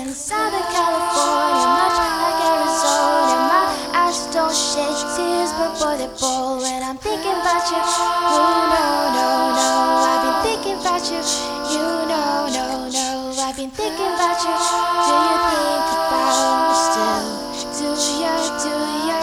in Southern California, much like Arizona. My eyes don't shed tears, but boy, they bowl when I'm thinking about you. Oh, no, no, no, I've been thinking about you. You know, no, no, I've been thinking about you. Do you think about me still? Do ya, do ya?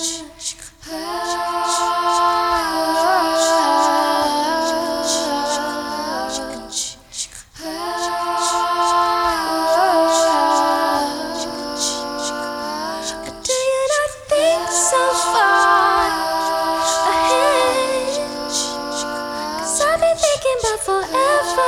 Thinking about forever.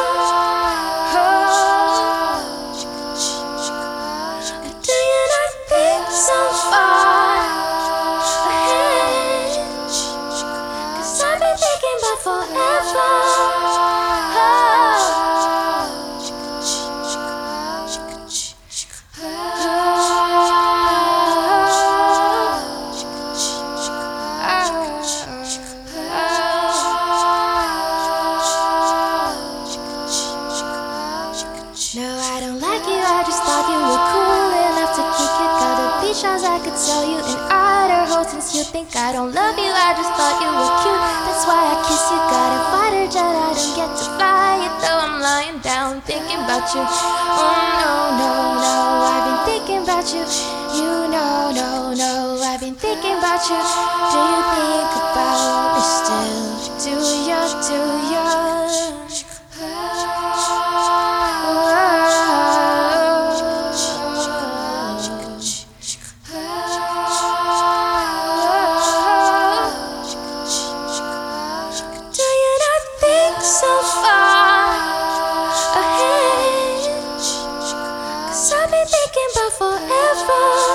Do you not think so far ahead? 'Cause I've been thinking about forever. No, I don't like you, I just thought you were cool enough to kick it. Got the beach house, I could sell you an Idaho. Since you think I don't love you, I just thought you were cute. That's why I kiss you, got a fighter jet, I don't get to fly it. Though I'm lying down thinking about you. Oh no, no, no, I've been thinking about you. You know, no, no, I've been thinking about you. Do you think about me still? Do ya, do ya? So far ahead, 'cause I've been thinking about forever.